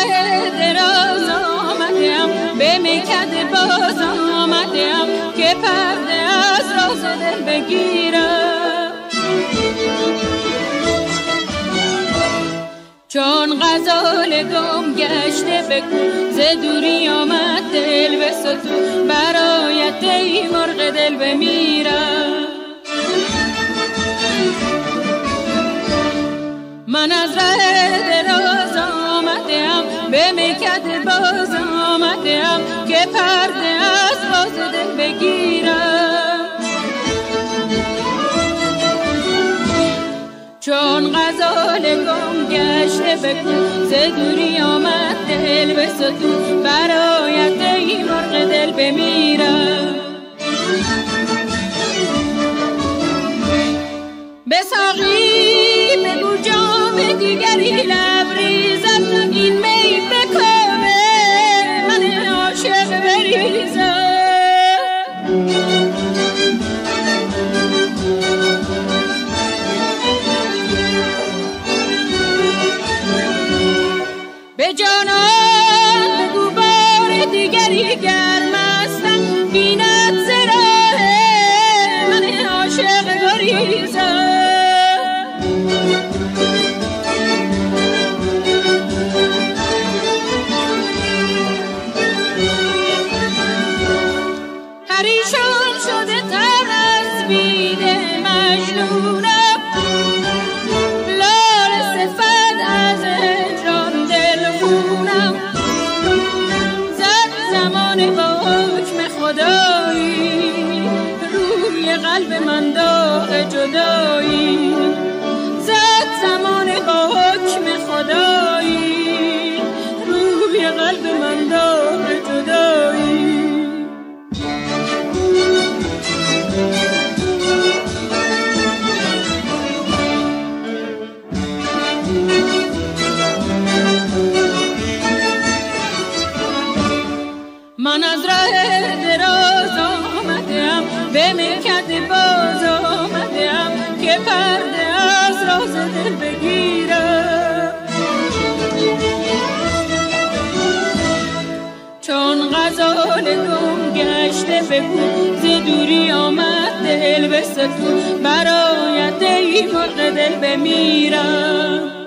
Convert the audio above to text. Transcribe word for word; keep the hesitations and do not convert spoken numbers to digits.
دراز آمدم به میکده باز آمدم که پرده از راز دل بگیرم. چون غزال گم گشته بگو ز دوری آمد دل به ستون برایت ای مرغ دل بمیرم. من از ره دراز آمدم به میکده باز آمدم که پرده از راز دل بگیرم. چون غزال گم گشته بگو ز دوری آمد دل به ستون برایت ای مرغ دل بمیرم. به ساقی بگو جام دیگری لبریزم این می بکوه من عاشق بریزم. به جانان بگو بار دیگری گرم استم بیند زره من عاشق گریزم. پریشان شده تر از بید مجنونم لال صفت از هجران دل خونم. زد زمان با حکم خدایی روی قلب من داغ جدایی. زد زمان با حکم خدایی روی قلب من داغ جدایی. من از ره دراز آمدم به میکده باز آمدم که پرده از راز دل بگیرم. چون غزال گم گشته بگو ز دوری آمد دل به ستون برایت ای مرغ دل بمیرم.